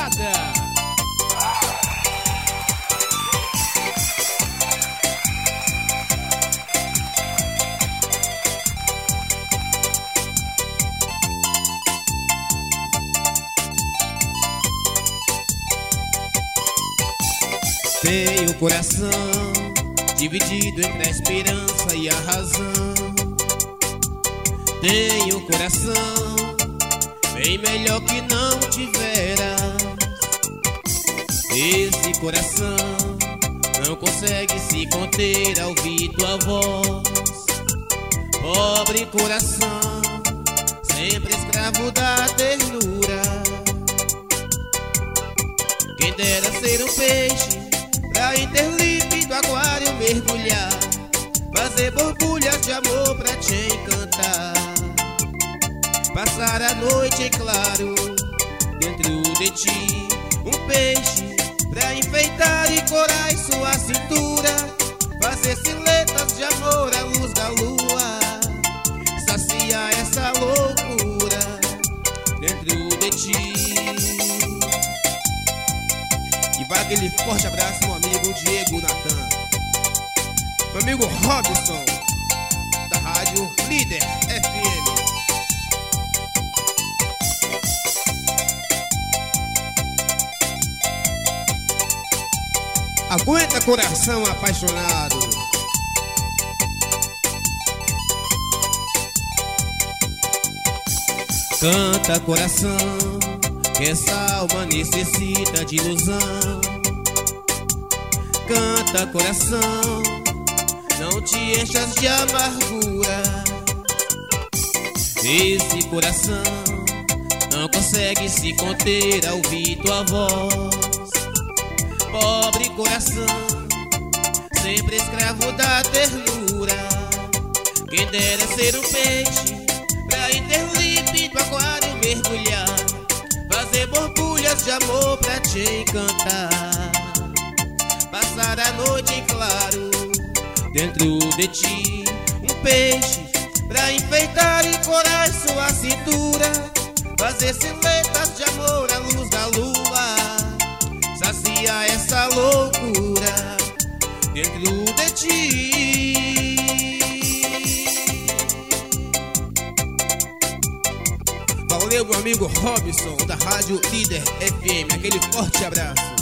pesada. Tenho o coração dividido entre a esperança e a razão. Tenho o coração bem melhor que não tiveras. Esse coração não consegue se conter ao ouvir tua voz. Pobre coração, sempre escravo da ternura. Quem dera ser um peixe pra interlímpido aquário mergulhar, fazer borbulhas de amor pra te encantar, passar a noite em claro dentro de ti. Um peixe pra enfeitar e corar em sua cintura, fazer silhuetas de amor à luz da lua, saciar essa loucura dentro de ti. E vai aquele forte abraço, meu amigo Diego Natan, meu amigo Robson, da Rádio Líder FM. Aguenta, coração apaixonado. Canta, coração, que essa alma necessita de ilusão. Canta, coração, não te enchas de amargura. Esse coração não consegue se conter ao ouvir tua voz. Pobre coração, sempre escravo da ternura. Quem dera ser um peixe pra interlímpido aquário mergulhar, fazer borbulhas de amor pra te encantar, passar a noite em claro dentro de ti. Um peixe pra enfeitar e corar sua cintura, fazer silhuetas de amor à luz da lua, sacia essa loucura dentro de ti. Valeu, meu amigo Robson, da Rádio Líder FM. Aquele forte abraço.